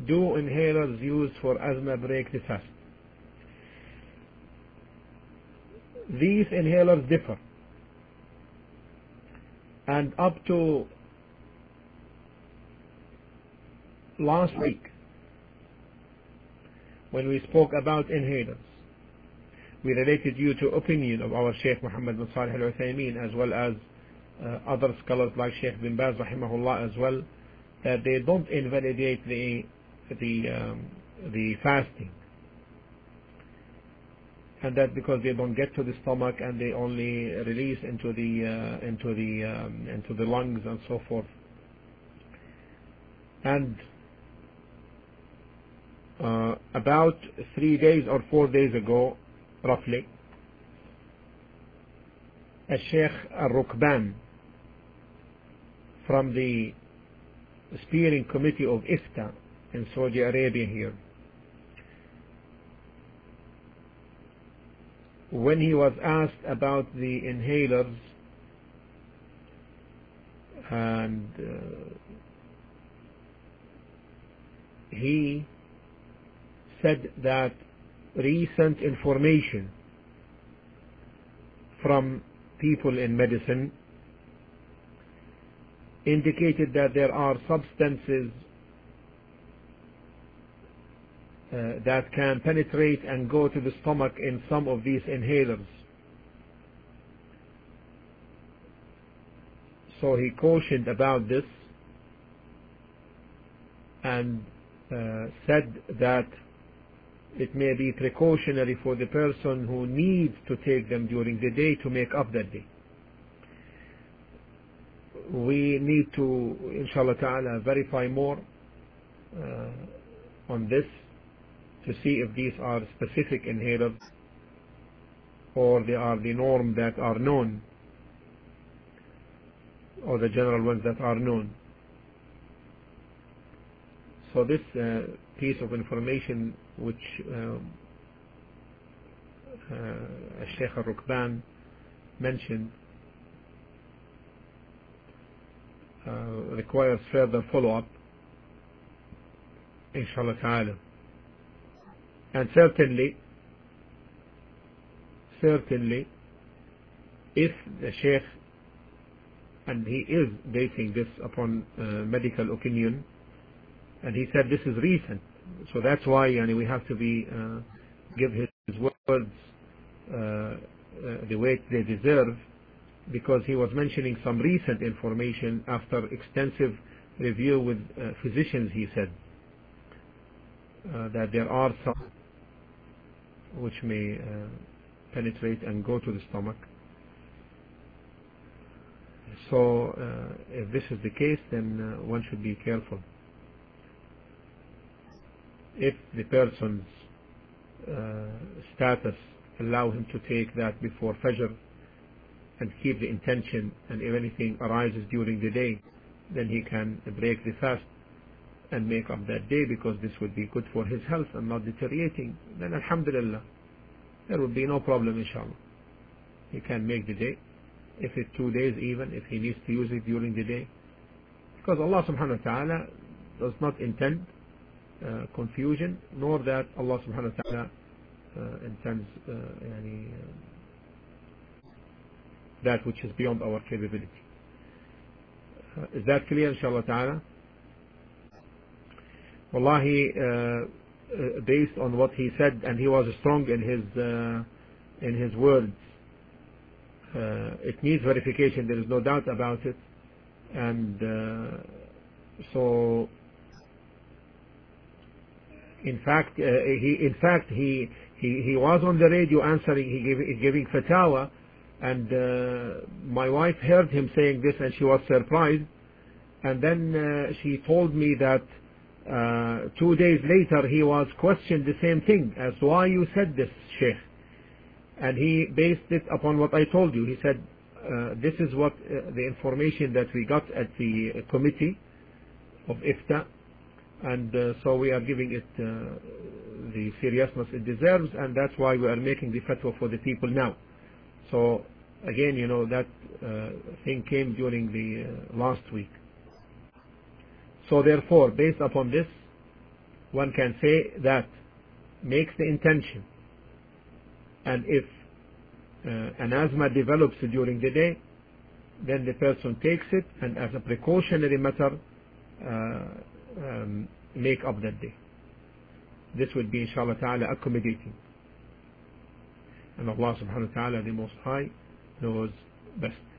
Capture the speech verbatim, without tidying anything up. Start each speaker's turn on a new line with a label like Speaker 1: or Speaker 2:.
Speaker 1: Do inhalers used for asthma break the fast? These inhalers differ, and up to last week when we spoke about inhalers, we related you to opinion of our Sheikh Muhammad bin Salih al-Uthaymeen, as well as uh, other scholars like Sheikh bin Baz rahimahullah as well, that they don't invalidate the the um, the fasting, and that because they don't get to the stomach and they only release into the uh, into the um, into the lungs and so forth. And uh, about three days or four days ago, roughly, a Sheikh Al-Rukban from the steering committee of IFTA in Saudi Arabia here, when he was asked about the inhalers, and uh, he said that recent information from people in medicine indicated that there are substances uh, that can penetrate and go to the stomach in some of these inhalers. So he cautioned about this and uh, said that it may be precautionary for the person who needs to take them during the day to make up that day. We need to, inshallah ta'ala, verify more uh, on this to see if these are specific inhalers or they are the norm that are known, or the general ones that are known. So this uh, piece of information which uh, uh, Sheikh Al-Rukban mentioned uh, requires further follow-up, inshallah ta'ala. And certainly, certainly, if the Sheikh, and he is basing this upon uh, medical opinion, and he said this is recent, so that's why yani, we have to be uh, give his words uh, uh, the weight they deserve, because he was mentioning some recent information after extensive review with uh, physicians. He said uh, that there are some which may uh, penetrate and go to the stomach. So uh, if this is the case, then uh, one should be careful. If the person's uh, status allow him to take that before Fajr and keep the intention, and if anything arises during the day, then he can break the fast and make up that day, because this would be good for his health and not deteriorating, then alhamdulillah, there would be no problem, inshallah. He can make the day, if it's two days even, if he needs to use it during the day, because Allah subhanahu wa ta'ala does not intend uh, confusion, nor that Allah subhanahu wa ta'ala uh, intends uh, yani, uh, that which is beyond our capability. Uh, is that clear, inshallah ta'ala? Wallahi, uh, uh, based on what he said, and he was strong in his uh, in his words, uh, it needs verification, there is no doubt about it. And uh, so in fact uh, he in fact he, he he was on the radio answering, he gave, giving fatwa, and uh, my wife heard him saying this and she was surprised, and then uh, she told me that uh, two days later he was questioned the same thing, as why you said this, Sheikh, and he based it upon what I told you. He said uh, this is what uh, the information that we got at the uh, committee of IFTA, and uh, so we are giving it uh, the seriousness it deserves, and that's why we are making the fatwa for the people now. So again, you know, that uh, thing came during the uh, last week. So therefore, based upon this, one can say that makes the intention, and if uh, an asthma develops during the day, then the person takes it and as a precautionary matter uh, um, make up that day. This would be inshallah ta'ala accommodating, and Allah subhanahu wa ta'ala the Most High knows best.